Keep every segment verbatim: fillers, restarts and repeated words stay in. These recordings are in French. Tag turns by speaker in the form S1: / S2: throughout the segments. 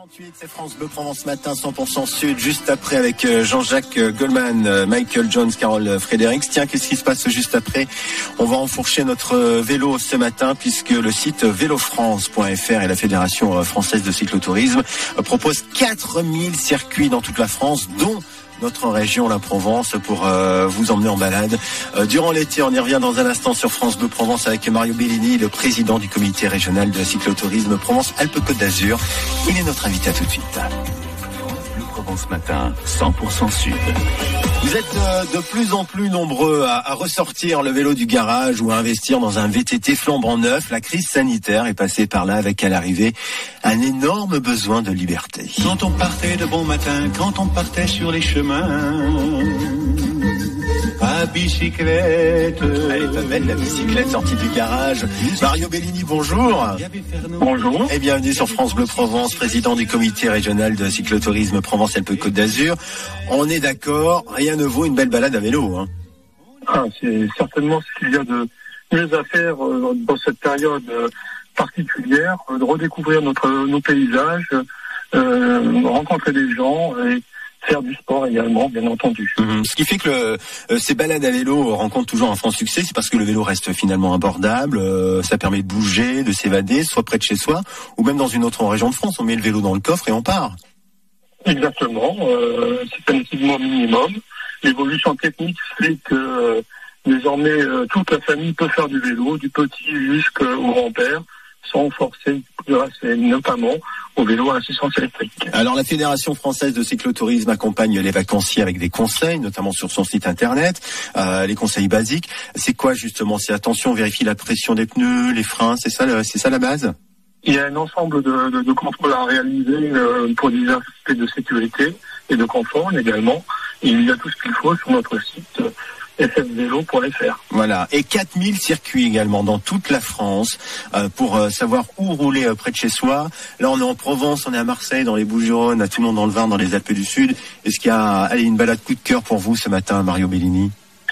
S1: trente-huit, c'est France Bleu Provence Matin, cent pour cent Sud, juste après avec Jean-Jacques Goldman, Michael Jones, Carole Fredericks. Tiens, qu'est-ce qui se passe juste après? On va enfourcher notre vélo ce matin puisque le site vélo france point f r et la Fédération française de cyclotourisme proposent quatre mille circuits dans toute la France, dont notre région, la Provence, pour euh, vous emmener en balade. Euh, durant l'été, on y revient dans un instant sur France Bleu Provence avec Mario Bellini, le président du comité régional de cyclotourisme Provence-Alpes-Côte d'Azur. Il est notre invité, à tout de suite.
S2: Le Provence Matin, cent pour cent Sud.
S1: Vous êtes de, de plus en plus nombreux à, à ressortir le vélo du garage ou à investir dans un V T T flambant neuf. La crise sanitaire est passée par là avec à l'arrivée un énorme besoin de liberté.
S2: Quand on partait de bon matin, quand on partait sur les chemins, à bicyclette.
S1: Elle est pas belle, la bicyclette sortie du garage. Mario Bellini, bonjour.
S3: Bonjour.
S1: Et bienvenue sur France Bleu Provence, président du comité régional de cyclotourisme Provence-Alpes-Côte d'Azur. On est d'accord, rien ne vaut une belle balade à vélo. Hein.
S3: Ah, c'est certainement ce qu'il y a de mieux à faire euh, dans cette période euh, particulière, euh, de redécouvrir notre, nos paysages, euh, rencontrer des gens et faire du sport également, bien entendu.
S1: Mmh. Ce qui fait que le, euh, ces balades à vélo rencontrent toujours un franc succès, c'est parce que le vélo reste finalement abordable, euh, ça permet de bouger, de s'évader, soit près de chez soi, ou même dans une autre région de France. On met le vélo dans le coffre et on part.
S3: Exactement, euh, c'est un équipement minimum. L'évolution technique fait que euh, désormais euh, toute la famille peut faire du vélo, du petit jusqu'au grand-père, sans forcer, grâce notamment au vélo à assistance électrique.
S1: Alors la Fédération française de cyclotourisme accompagne les vacanciers avec des conseils, notamment sur son site internet, euh, les conseils basiques. C'est quoi justement? C'est attention, vérifie la pression des pneus, les freins, c'est ça, c'est ça la base?
S3: Il y a un ensemble de, de, de contrôles à réaliser euh, pour des aspects de sécurité et de confort également. Et il y a tout ce qu'il faut sur notre site euh, f f vélo point f r.
S1: Voilà, et quatre mille circuits également dans toute la France euh, pour euh, savoir où rouler euh, près de chez soi. Là, on est en Provence, on est à Marseille, dans les Bouches-du-Rhône, à Toulon dans le Var, dans les Alpes du Sud. Est-ce qu'il y a allez, une balade coup de cœur pour vous ce matin, Mario Bellini?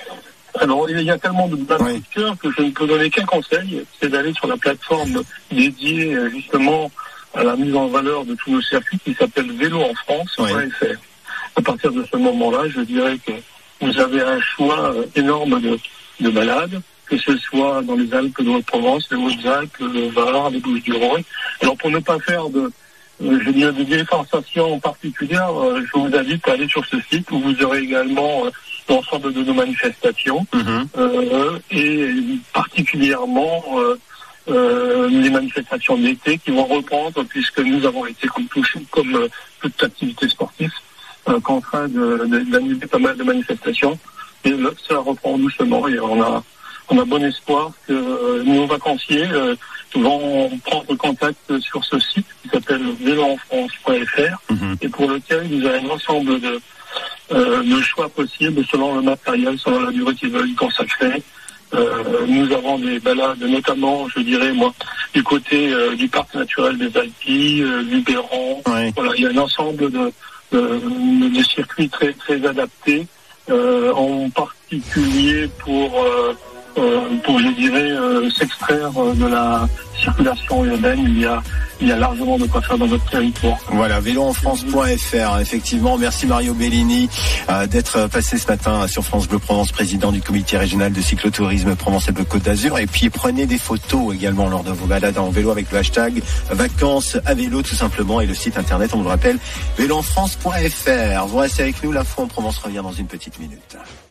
S3: Alors, il y a tellement de balades
S1: oui.
S3: coup de cœur que je ne peux donner qu'un conseil, c'est d'aller sur la plateforme dédiée justement à la mise en valeur de tous nos circuits qui s'appelle vélo en france point f r. Oui. À partir de ce moment-là, je dirais que vous avez un choix énorme de, de balades, que ce soit dans les Alpes de Haute-Provence, les Hautes-Alpes, le Var, les Bouches-du-Rhône. Alors, pour ne pas faire de, euh, je dirais, de déforestation particulière, euh, je vous invite à aller sur ce site où vous aurez également euh, l'ensemble de nos manifestations, mmh. euh, et particulièrement euh, euh, les manifestations d'été qui vont reprendre, puisque nous avons été comme, touchés, comme euh, toute activité sportive, euh, contraints de, de, d'annuler pas mal de manifestations. Et là, ça reprend doucement et on a, on a bon espoir que euh, nos vacanciers euh, vont prendre contact sur ce site qui s'appelle vélo en france point f r, mmh. et pour lequel nous avons un ensemble de Euh, le choix possible selon le matériel, selon la durée qu'ils veulent y consacrer. Euh, nous avons des balades, notamment, je dirais, moi, du côté euh, du parc naturel des Alpilles, euh, du Béran. Oui. Voilà, il y a un ensemble de, de, de circuits très, très adaptés, euh, en particulier pour, euh, euh, pour je dirais, euh, s'extraire de la circulation urbaine. Il y a Il y a largement de quoi faire dans notre territoire.
S1: Voilà, vélo en france point f r, effectivement. Merci Mario Bellini euh, d'être passé ce matin sur France Bleu Provence, président du comité régional de cyclotourisme Provence-Alpes-Côte d'Azur. Et puis prenez des photos également lors de vos balades en vélo avec le hashtag vacances à vélo tout simplement, et le site internet, on vous le rappelle, vélo en france point f r. Vous restez avec nous, l'info en Provence revient dans une petite minute.